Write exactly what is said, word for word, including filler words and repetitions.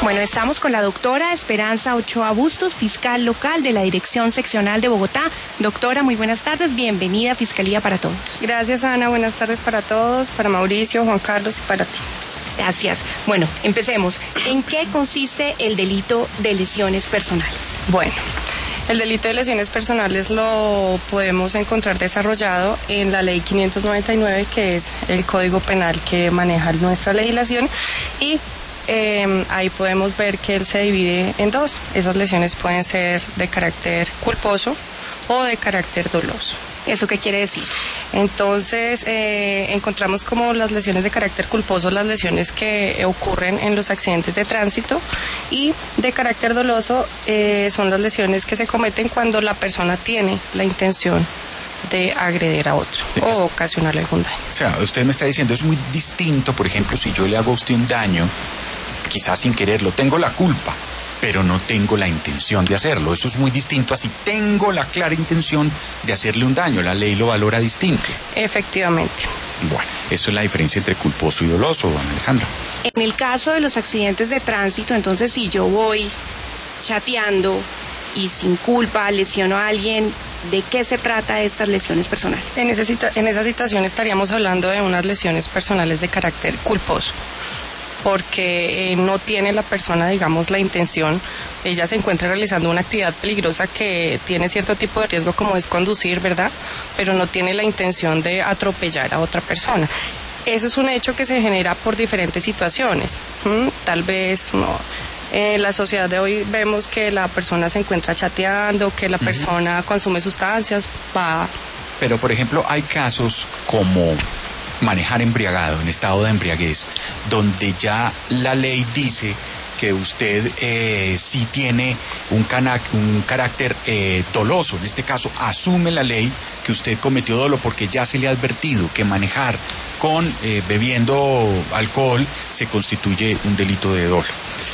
Bueno, estamos con la doctora Esperanza Ochoa Bustos, fiscal local de la Dirección Seccional de Bogotá. Doctora, muy buenas tardes, bienvenida a Fiscalía para Todos. Gracias, Ana, buenas tardes para todos, para Mauricio, Juan Carlos y para ti. Gracias. Bueno, empecemos. ¿En qué consiste el delito de lesiones personales? Bueno, el delito de lesiones personales lo podemos encontrar desarrollado en la Ley quinientos noventa y nueve, que es el Código Penal que maneja nuestra legislación, y eh, ahí podemos ver que él se divide en dos. Esas lesiones pueden ser de carácter culposo o de carácter doloso. ¿Eso qué quiere decir? Entonces, eh, encontramos como las lesiones de carácter culposo, las lesiones que ocurren en los accidentes de tránsito, y de carácter doloso eh, son las lesiones que se cometen cuando la persona tiene la intención de agredir a otro o ocasionarle algún daño. O sea, usted me está diciendo, es muy distinto, por ejemplo, si yo le hago a usted un daño, quizás sin quererlo, tengo la culpa, pero no tengo la intención de hacerlo. Eso es muy distinto a si tengo la clara intención de hacerle un daño. La ley lo valora distinto. Efectivamente. Bueno, eso es la diferencia entre culposo y doloso, don Alejandro. En el caso de los accidentes de tránsito, entonces, si yo voy chateando y sin culpa lesiono a alguien, ¿de qué se trata estas lesiones personales? En, ese, en esa situación estaríamos hablando de unas lesiones personales de carácter culposo, porque eh, no tiene la persona, digamos, la intención. Ella se encuentra realizando una actividad peligrosa que tiene cierto tipo de riesgo, como es conducir, ¿verdad? Pero no tiene la intención de atropellar a otra persona. Ese es un hecho que se genera por diferentes situaciones. ¿Mm? Tal vez no. En la sociedad de hoy vemos que la persona se encuentra chateando, que la persona uh-huh. consume sustancias, va... Pero, por ejemplo, hay casos como manejar embriagado, en estado de embriaguez, donde ya la ley dice que usted eh, sí tiene un, cana- un carácter eh, doloso. En este caso, asume la ley que usted cometió dolo porque ya se le ha advertido que manejar con eh, bebiendo alcohol se constituye un delito de dolo.